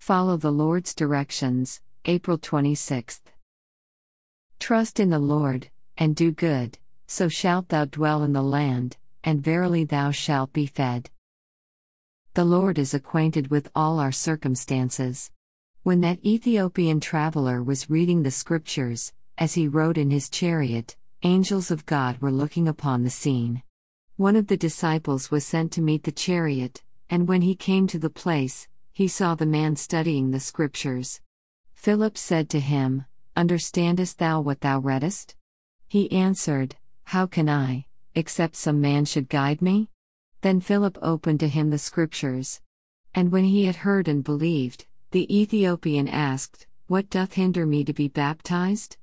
Follow the Lord's directions, April 26th. Trust in the Lord, and do good, so shalt thou dwell in the land, and verily thou shalt be fed. The Lord is acquainted with all our circumstances. When that Ethiopian traveler was reading the scriptures, as he rode in his chariot, angels of God were looking upon the scene. One of the disciples was sent to meet the chariot, and when he came to the place, he saw the man studying the scriptures. Philip said to him, "Understandest thou what thou readest?" He answered, "How can I, except some man should guide me?" Then Philip opened to him the scriptures. And when he had heard and believed, the Ethiopian asked, "What doth hinder me to be baptized?"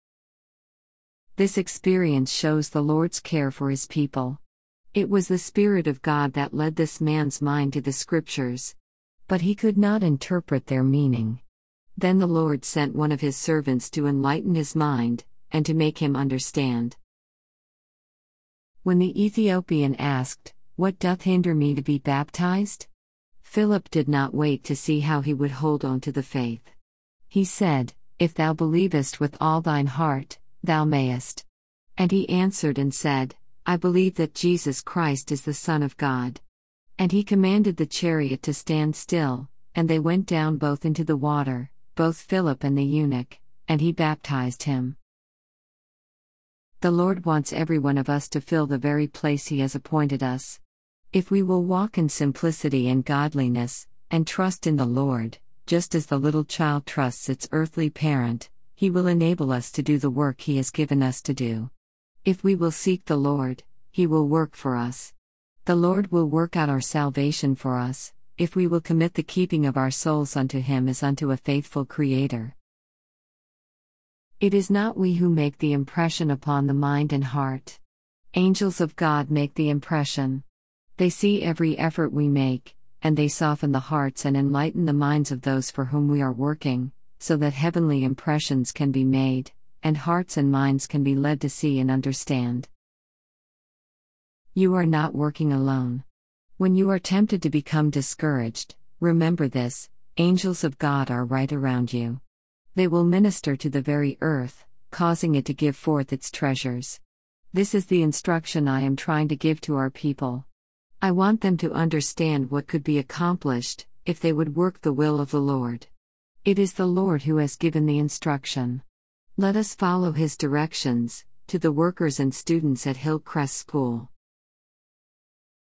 This experience shows the Lord's care for his people. It was the Spirit of God that led this man's mind to the scriptures. But he could not interpret their meaning. Then the Lord sent one of his servants to enlighten his mind, and to make him understand. When the Ethiopian asked, "What doth hinder me to be baptized?" Philip did not wait to see how he would hold on to the faith. He said, "If thou believest with all thine heart, thou mayest." And he answered and said, "I believe that Jesus Christ is the Son of God." And he commanded the chariot to stand still, and they went down both into the water, both Philip and the eunuch, and he baptized him. The Lord wants every one of us to fill the very place He has appointed us. If we will walk in simplicity and godliness, and trust in the Lord, just as the little child trusts its earthly parent, He will enable us to do the work He has given us to do. If we will seek the Lord, He will work for us. The Lord will work out our salvation for us, if we will commit the keeping of our souls unto Him as unto a faithful Creator. It is not we who make the impression upon the mind and heart. Angels of God make the impression. They see every effort we make, and they soften the hearts and enlighten the minds of those for whom we are working, so that heavenly impressions can be made, and hearts and minds can be led to see and understand. You are not working alone. When you are tempted to become discouraged, remember this: angels of God are right around you. They will minister to the very earth, causing it to give forth its treasures. This is the instruction I am trying to give to our people. I want them to understand what could be accomplished, if they would work the will of the Lord. It is the Lord who has given the instruction. Let us follow His directions. To the workers and students at Hillcrest School.